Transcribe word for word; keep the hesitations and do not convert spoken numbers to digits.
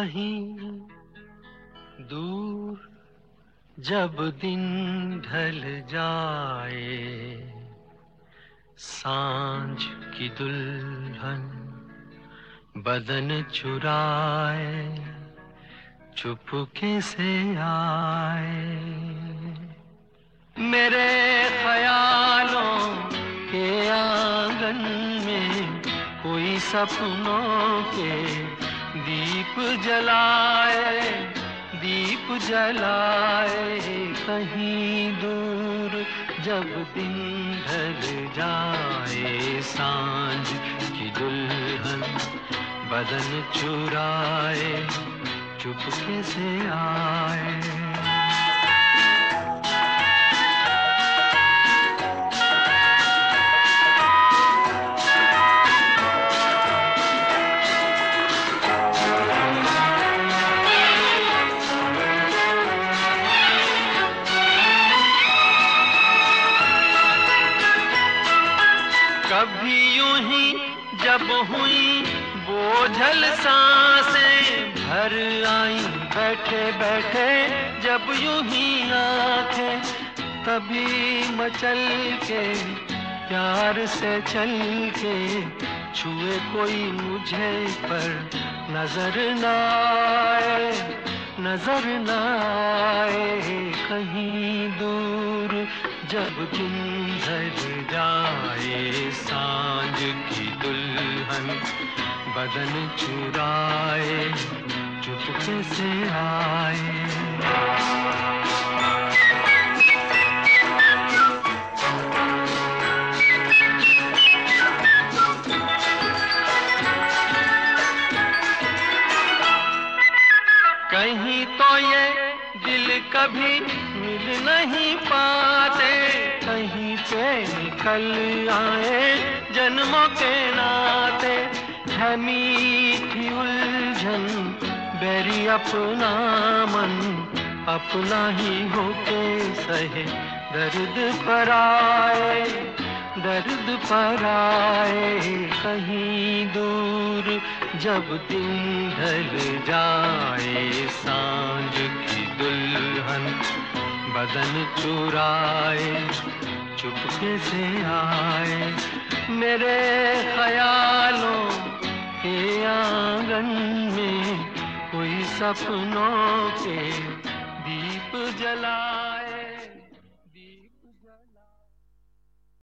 कहीं दूर जब दिन ढल जाए, सांझ की दुल्हन बदन चुराए चुपके से आए। मेरे ख्यालों के आंगन में कोई सपनों के दीप जलाए, दीप जलाए। कहीं दूर जब दिन ढल जाए, सांझ की दुल्हन बदन चुराए चुपके से आए। कभी यूं ही जब हुई बोझल सांसें भर आई, बैठे बैठे जब यूं ही आंखें, तभी मचल के प्यार से चल के छुए कोई मुझे पर नजर न आए, नजर न आए। कहीं दूर जब दिन ढल जाए, सांझ की दुल्हन बदन चुराए चुपके से आए। कहीं तो ये दिल कभी मिल नहीं पाते, कहीं पे निकल आए जन्मों के नाते। है मीठी उलझन बैरी अपना मन, अपना ही होके सहे दर्द पर आए, दर्द पर आए। कहीं दूर जब दिन ढल जाए, सांझ की दुल्हन बदन चुराए चुपके से आए। मेरे ख्यालों के आंगन में कोई सपनों के दीप जला